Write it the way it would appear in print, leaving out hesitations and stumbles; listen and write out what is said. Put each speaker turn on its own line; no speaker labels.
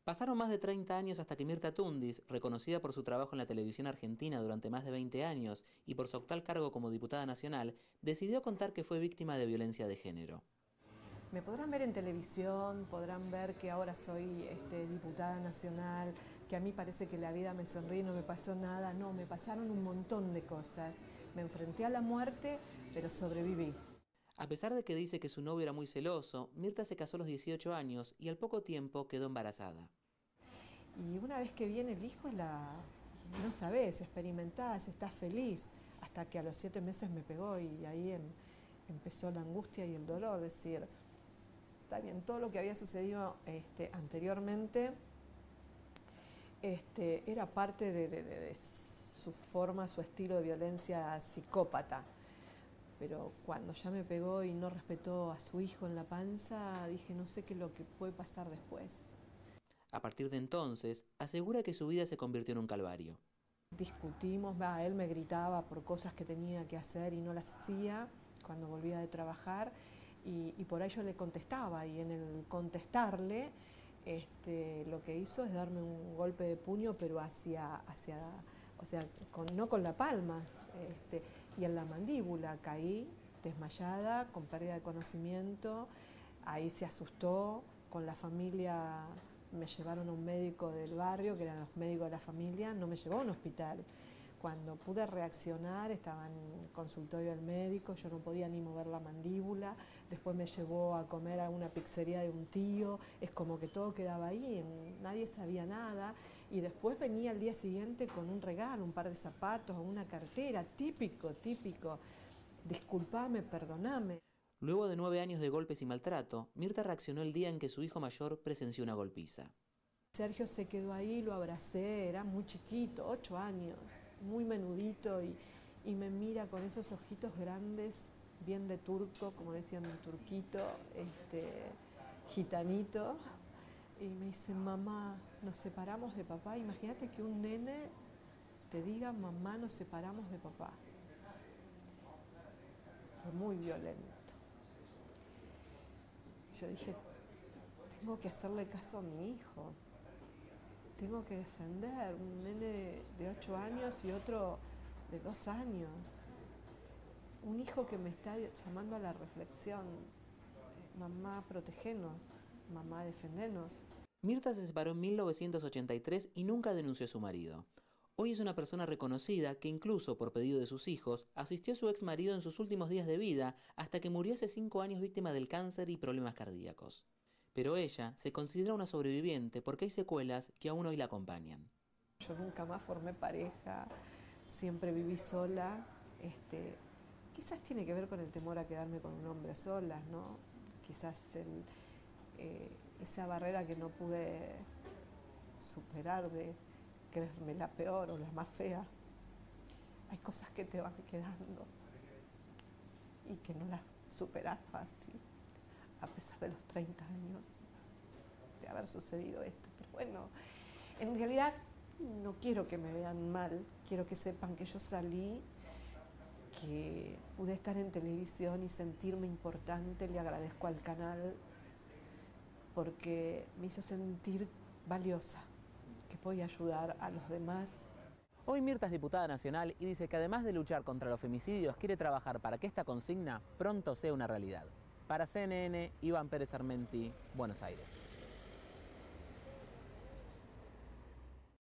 Pasaron más de 30 años hasta que Mirta Tundis, reconocida por su trabajo en la televisión argentina durante más de 20 años y por su actual cargo como diputada nacional, decidió contar que fue víctima de violencia de género.
Me podrán ver en televisión, podrán ver que ahora soy diputada nacional, que a mí parece que la vida me sonríe, no me pasó nada. No, me pasaron un montón de cosas. Me enfrenté a la muerte, pero sobreviví.
A pesar de que dice que su novio era muy celoso, Mirta se casó a los 18 años y al poco tiempo quedó embarazada.
Y una vez que viene el hijo, no sabés, experimentás, estás feliz, hasta que a los 7 meses me pegó y ahí empezó la angustia y el dolor, decir, está bien, todo lo que había sucedido anteriormente era parte de su forma, su estilo de violencia psicópata. Pero cuando ya me pegó y no respetó a su hijo en la panza, dije, no sé qué es lo que puede pasar después.
A partir de entonces, asegura que su vida se convirtió en un calvario.
Discutimos, él me gritaba por cosas que tenía que hacer y no las hacía cuando volvía de trabajar y por ahí yo le contestaba y en el contestarle lo que hizo es darme un golpe de puño pero no con la palma y en la mandíbula caí desmayada, con pérdida de conocimiento, ahí se asustó, con la familia me llevaron a un médico del barrio, que eran los médicos de la familia, no me llevó a un hospital. Cuando pude reaccionar, estaba en el consultorio del médico, yo no podía ni mover la mandíbula, después me llevó a comer a una pizzería de un tío, es como que todo quedaba ahí, nadie sabía nada, y después venía al día siguiente con un regalo, un par de zapatos, una cartera, típico, disculpame, perdoname.
Luego de 9 años de golpes y maltrato, Mirta reaccionó el día en que su hijo mayor presenció una golpiza.
Sergio se quedó ahí, lo abracé, era muy chiquito, 8 años, muy menudito y me mira con esos ojitos grandes, bien de turco, como decían, un turquito, gitanito, y me dice, mamá, nos separamos de papá. Imagínate que un nene te diga, mamá, nos separamos de papá. Fue muy violento. Yo dije, tengo que hacerle caso a mi hijo. Tengo que defender un nene de 8 años y otro de 2 años. Un hijo que me está llamando a la reflexión. Mamá, protegenos. Mamá, defendenos.
Mirta se separó en 1983 y nunca denunció a su marido. Hoy es una persona reconocida que incluso por pedido de sus hijos asistió a su ex marido en sus últimos días de vida hasta que murió hace 5 años víctima del cáncer y problemas cardíacos. Pero ella se considera una sobreviviente porque hay secuelas que aún hoy la acompañan.
Yo nunca más formé pareja, siempre viví sola. Quizás tiene que ver con el temor a quedarme con un hombre sola, ¿no? Quizás esa barrera que no pude superar de creerme la peor o la más fea. Hay cosas que te van quedando y que no las superás fácil, a pesar de los 30 años de haber sucedido esto. Pero bueno, en realidad no quiero que me vean mal, quiero que sepan que yo salí, que pude estar en televisión y sentirme importante. Le agradezco al canal porque me hizo sentir valiosa, que podía ayudar a los demás.
Hoy Mirta es diputada nacional y dice que además de luchar contra los femicidios, quiere trabajar para que esta consigna pronto sea una realidad. Para CNN, Iván Pérez Armenti, Buenos Aires.